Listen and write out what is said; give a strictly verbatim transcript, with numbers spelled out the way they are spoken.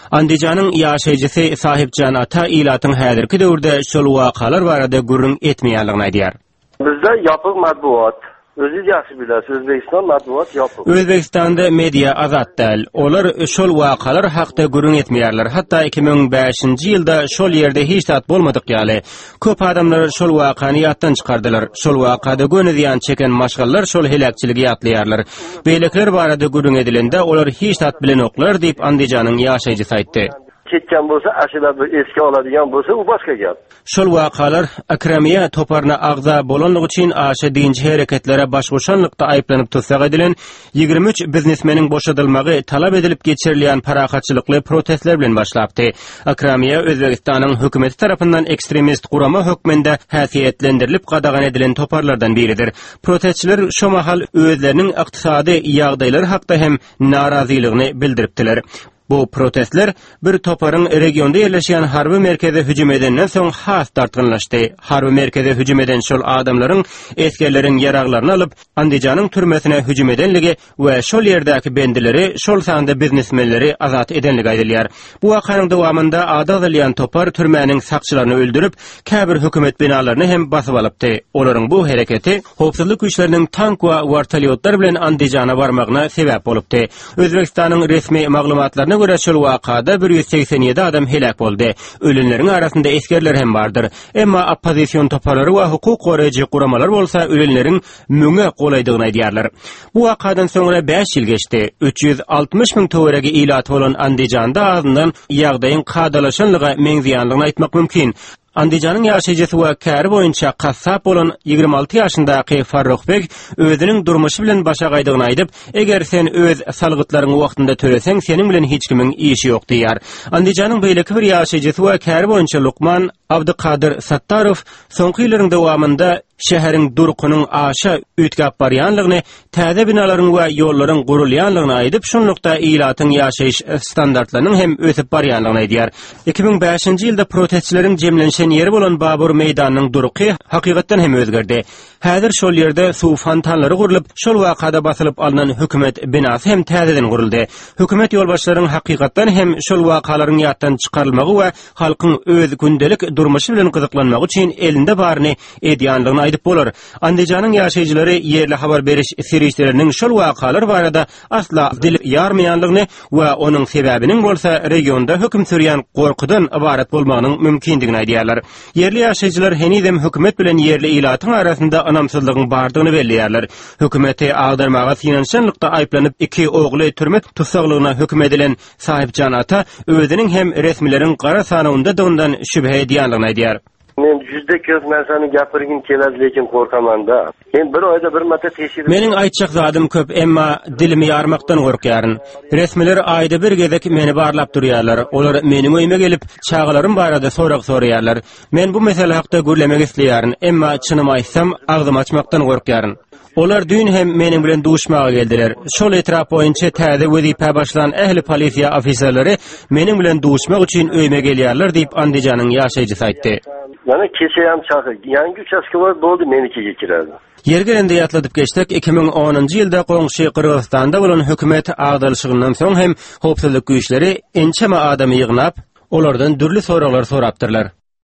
Andijanın ýaşaýjysy Sahipjan ata ilatyň häzirki döwürde şol wakalar barada gürrüň etmeýänligini aýdýar. Bizde yapık matbuat. Özü yaxşı bilasiz, Özbekistan matbuat yapık. Özbekistanda media azat däl. Olar şol wakalar hakda gürrüň etmeýärler. Hatda iki ming beşinji ýylda şol ýerde hiç tat bolmadyk ýaly. Köp adamlar şol wakany ýatdan çykardylar. Şol wakada göni ziýan çeken maşgallar şol helakçyligi ýatlaýarlar. Beýlekler barada gürrüň edilende olar hiç tat bilen oklar diýip Andijanyň ýaşaýjysy aýtdy. Ketken bolsa, aşıda eski oladigan bolsa, u başka gap. Şol wakalar Akramiýa toparna agza bolanlyk üçin aşa dinji hereketlere başgoşanlykda aýplanyp tutsak edilen ýygrimi üç biznesmeniň boşadylmagy talap edilip geçirilýän parahatçylykly protestler bilen başlapdy. Akramiýa Özbekistanyň hökümeti tarapyndan ekstremist gurama hökmünde häsiýetlendirilip gadagan edilen toparlardan biridir. Protestçiler şo mahal özleriniň ykdysady ýagdaýlary hakda hem narazylygyny bildiripdiler. Bu protestler bir toparın regionda yerleşen harbi merkeze hücum edenden soň has tartgynlaşdy. Harbi merkeze hücum eden şol adamlaryň eskerleriň ýaraglaryny alyp Andijanyň türmesine hücum edenligi we şol ýerdäki bendileri şol sanda biznesmenleri azat edenligi aýdylýar. Bu wakanyň dowamında ada edilýän topar türmäniň sakçylaryny öldürip, käbir hökümet binalaryny hem basyp alypdy. Olaryň bu hereketi howpsuzlyk güýçleriniň tank we wartalýotlar bilen Andijana barmagyna sebäp bolupdy. Özbekistanyň resmi maglumatlaryna göre şol wakada bir yüz seksen ýedi adam helak boldy. Ölenleriň arasynda eskerler hem bardyr. Emma oppozisiýon toparlary we hukuk goraýjy guramalar bolsa ölenleriň müňe golaýdygyny aýdýarlar. Bu wakadan soňra beş ýyl geçdi. üç yüz altmış miň töweregi ilat bolan Andijanda azyndan ýagdaýyň kadalaşanlygy meňziýanlygyny aýtmak mümkin. Andijanyň ýaşaýjysy we käri boýunça kassap bolan ýygrimi alty ýaşyndaky Farruhbek özüniň durmuşy bilen başa gaýdygyny aýdyp, eger sen öz salgytlaryňy wagtynda töreseň, seniň bilen hiç kimiň işi ýok diýär. Andijanyň beýleki bir ýaşaýjysy we käri boýunça Lukman Abdykadir Sattarow soňky ýyllaryň dowamında şäheriň durkunyň aşa üýtgäp barýanlygyny, täze binalaryň we ýollaryň gurulýanlygyny aýdyp, şonlukda ilatyň ýaşaýyş standartlarynyň hem ösüp barýanlygyny aýdýar. iki ming beşinji ýylda protestçileriň jemlenşen ýeri bolan Babur meýdanynyň duruky hakykatdan hem özgerdi. Häzir şol ýerde suw fontanlary gurulyp, şol wakada basylyp alynan hökümet binasy hem täzeden guruldy. Hökümet ýolbaşçylaryň hakykatdan hem şol wakalaryň ýatdan çykarylmagy we halkyň öz gündelik durmuşy bilen gyzyklanmagy üçin elinde baryny edýänligini aýdyp bolar. Andijanyň ýaşaýjylary ýerli habar beriş serişleriniň şol wakalar barada asla dil ýarmaýanlygyny we onuň sebäbiniň bolsa regionda höküm sürýän gorkudan ibaret bolmagynyň mümkindigini aýdýarlar. Yerli ýaşaýjylar henizem hökümet bilen yerli ilatyň arasynda anamsızlygyň bardygyny belliýärler. Hökümeti agdarmaga finansiýanlykda aýplanyp iki ogly türme tutsaklygyna höküm edilen Sahipjan ata özüniň hem resmileriň gara sanawynda dondan şübhe edýänligini aýdýar. Men yüzde köp narsany gapyrgim keladi, lekin korkaman da. Men bir oyda bir marta teşhir. Meniň aýtjak zadym köp, emma dilimi ýarmakdan gorkýaryn. Resmiler aýda bir gezek meni barlap durýarlar. Olar meniň öýüme gelip çağalarym barada sorak soraýarlar. Men bu mesele hakda gürlemek isleýäryn, emma çynymy aýtsam agdym açmakdan gorkýaryn. Olar dün hem meniň bilen duşmaga geldiler. Şol etrap boýunça täze wezipe başlan ähli polisiýa ofisierleri meniň bilen duşmak üçin öýüme gelýärler diýip Andijanyň ýaşaýjysy aýtdy. Yani keşeyem çakı. Yangi uçaskılar doldu meniki geçirerdi. Yergerinde ýatladyp geçdik. iki ming onunji ýylda goňşy Kyrgyzstanda bolan hökümet agdalyşygynyň soň hem howpsuzlyk güýçleri ençeme adamy ýygnap, olardan dürli soralar sorapdyrlar.